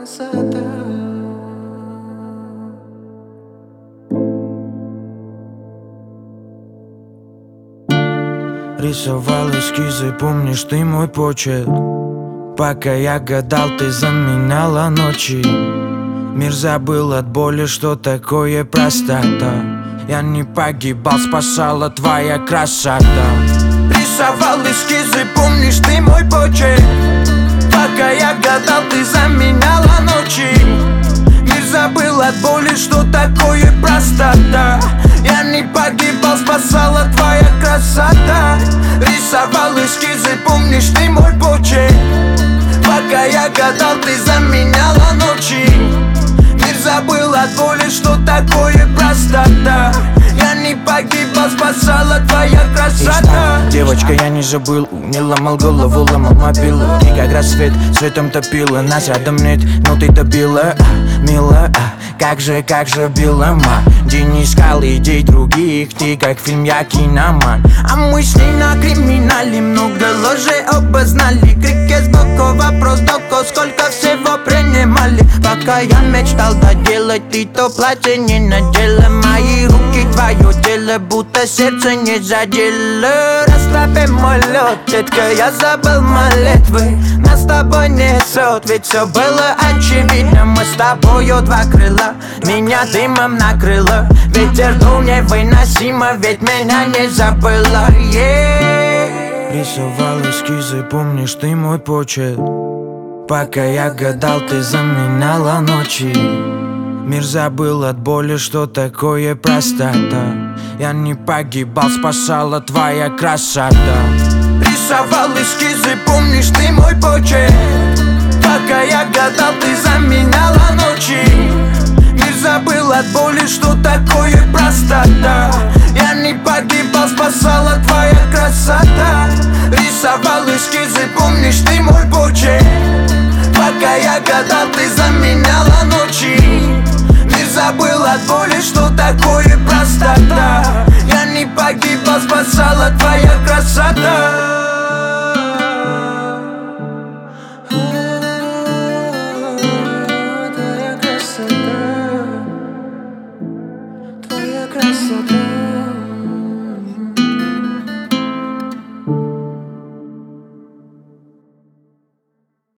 красота. Рисовал эскизы, помнишь ты мой почерк? Пока я гадал, ты заменяла ночи. Мир забыл от боли, что такое простота. Я не погибал, спасала твоя красота. Рисовал эскизы, помнишь ты мой почерк? Пока я гадал, ты заменяла ночи. Мир забыл от боли, что такое простота. Я не погибал, спасала твоя красота. Рисовал эскизы, помнишь ты мой почерк? Пока я гадал, ты заменяла ночи. Мир забыл от боли, что такое простота. Я не погибал, спасала твоя красота. Девочка, я не забыл, не ломал голову, ломал мобилу. И как рассвет светом топила, нас рядом нет, но ты добила, мила. Как же била, где не искал идей других. Ты как фильм, я киноман. А мы шли на криминале, много лжи обознали. Крики сбоку, вопрос доку, сколько всего принимали. Пока я мечтал доделать, ты то платье не надела. Мои руки твое тело, будто сердце не задело. Расслабим мой лед, детка, я забыл молитвы. Нас с тобой несет, ведь все было очевидно. Мы с тобою два крыла, меня дымом накрыло. Ветер дул невыносимо, ведь меня не забыла. Рисовал эскизы, помнишь ты мой почерк? Пока я гадал, ты заменяла ночи. Мир забыл от боли, что такое простота. Я не погибал, спасала твоя красота. Рисовал эскизы, помнишь ты мой почерк? Пока я гадал, ты заменяла ночи. Мир забыл от боли, что такое простота. Я не погибал, спасала твоя красота. Рисовал эскизы, помнишь ты мой почерк? Пока я гадал, ты заменяла ночи. Мир забыл от боли, что такое простота. Я не погибал, спасала твоя красота.